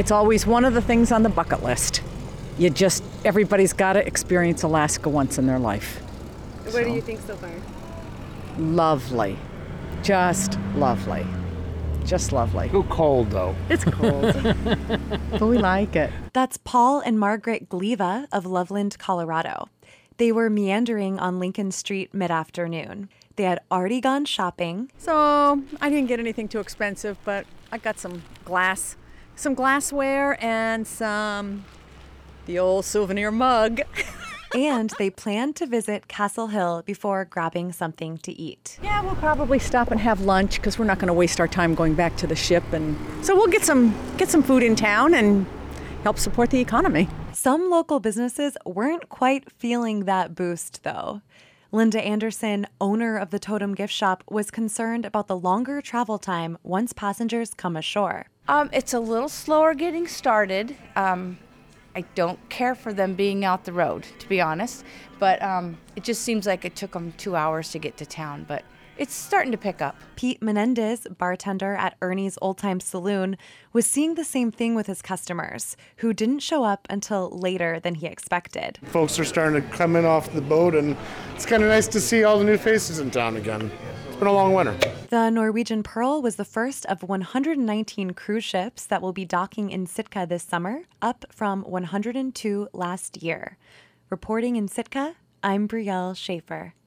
It's always one of the things on the bucket list. Everybody's got to experience Alaska once in their life. What do you think so far? Lovely. Just lovely. Just lovely. Too cold, though. It's cold. But we like it. That's Paul and Margaret Gliva of Loveland, Colorado. They were meandering on Lincoln Street mid-afternoon. They had already gone shopping. So I didn't get anything too expensive, but I got some glassware and the old souvenir mug. And they planned to visit Castle Hill before grabbing something to eat. Yeah, we'll probably stop and have lunch because we're not going to waste our time going back to the ship. And so we'll get some food in town and help support the economy. Some local businesses weren't quite feeling that boost, though. Linda Anderson, owner of the Totem Gift Shop, was concerned about the longer travel time once passengers come ashore. It's a little slower getting started. I don't care for them being out the road, to be honest, but it just seems like it took them 2 hours to get to town, but it's starting to pick up. Pete Menendez, bartender at Ernie's Old Time Saloon, was seeing the same thing with his customers, who didn't show up until later than he expected. Folks are starting to come in off the boat, and it's kind of nice to see all the new faces in town again. It's been a long winter. The Norwegian Pearl was the first of 119 cruise ships that will be docking in Sitka this summer, up from 102 last year. Reporting in Sitka, I'm Brielle Schaefer.